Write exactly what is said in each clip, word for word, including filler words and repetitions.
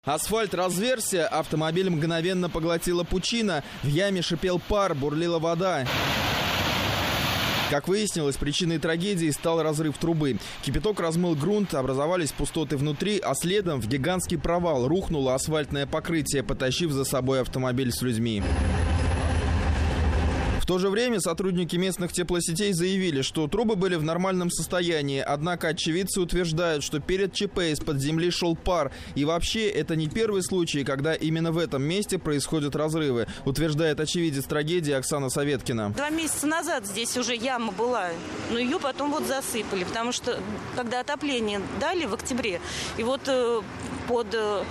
Асфальт разверзся, автомобиль мгновенно поглотила пучина, в яме шипел пар, бурлила вода. Как выяснилось, причиной трагедии стал разрыв трубы. Кипяток размыл грунт, образовались пустоты внутри, а следом в гигантский провал рухнуло асфальтное покрытие, потащив за собой автомобиль с людьми. В то же время сотрудники местных теплосетей заявили, что трубы были в нормальном состоянии, однако очевидцы утверждают, что перед ЧП из-под земли шел пар. И вообще, это не первый случай, когда именно в этом месте происходят разрывы, утверждает очевидец трагедии Оксана Советкина. Два месяца назад здесь уже яма была, но ее потом вот засыпали, потому что когда отопление дали в октябре, и вот э, под... Э,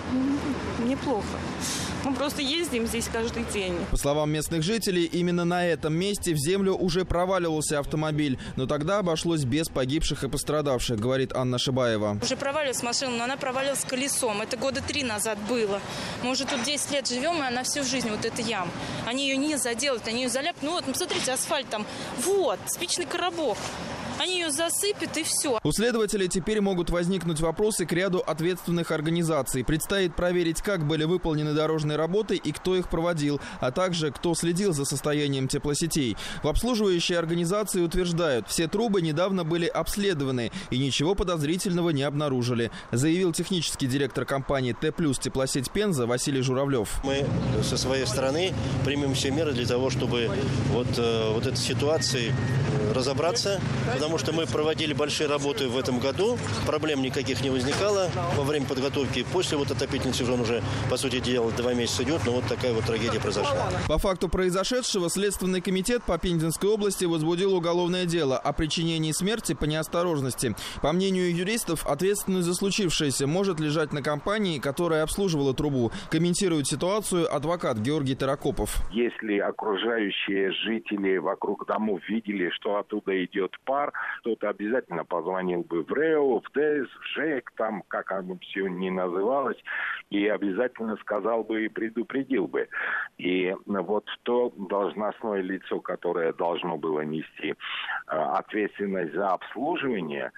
неплохо. Мы просто ездим здесь каждый день. По словам местных жителей, именно на этом месте в землю уже проваливался автомобиль. Но тогда обошлось без погибших и пострадавших, говорит Анна Шибаева. Уже провалилась машина, но она провалилась колесом. Это года три назад было. Мы уже тут десять лет живем, и она всю жизнь, вот эта яма. Они ее не заделают, они ее заляпают. Ну вот, посмотрите, асфальт там. Вот, спичный коробок. Они ее засыпят и все. У следователей теперь могут возникнуть вопросы к ряду ответственных организаций. Предстоит проверить, как были выполнены дорожные работы и кто их проводил, а также кто следил за состоянием теплосетей. В обслуживающей организации утверждают, все трубы недавно были обследованы и ничего подозрительного не обнаружили, заявил технический директор компании Т плюс Теплосеть Пенза Василий Журавлев. Мы со своей стороны примем все меры для того, чтобы вот, вот этой ситуации разобраться, потому что мы проводили большие работы в этом году, проблем никаких не возникало во время подготовки. После вот отопительный сезон уже, по сути дела, два месяца идет, но вот такая вот трагедия произошла. По факту произошедшего Следственный комитет по Пензенской области возбудил уголовное дело о причинении смерти по неосторожности. По мнению юристов, ответственность за случившееся может лежать на компании, которая обслуживала трубу. Комментирует ситуацию адвокат Георгий Таракопов. Если окружающие жители вокруг домов видели, что оттуда идет пар, кто-то обязательно позвонил бы в РЭО, в ДЭС, в ЖЭК, там, как оно все ни называлось, и обязательно сказал бы и предупредил бы. И вот то должностное лицо, которое должно было нести ответственность за обслуживание,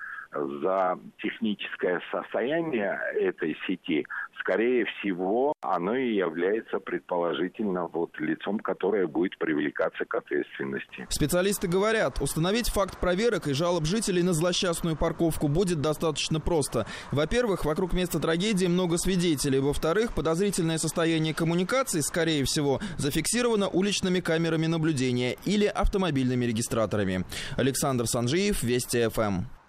за техническое состояние этой сети, скорее всего, оно и является предположительно вот лицом, которое будет привлекаться к ответственности. Специалисты говорят, установить факт проверок и жалоб жителей на злосчастную парковку будет достаточно просто. Во-первых, вокруг места трагедии много свидетелей. Во-вторых, подозрительное состояние коммуникаций, скорее всего, зафиксировано уличными камерами наблюдения или автомобильными регистраторами. Александр Санжиев, Вести ФМ.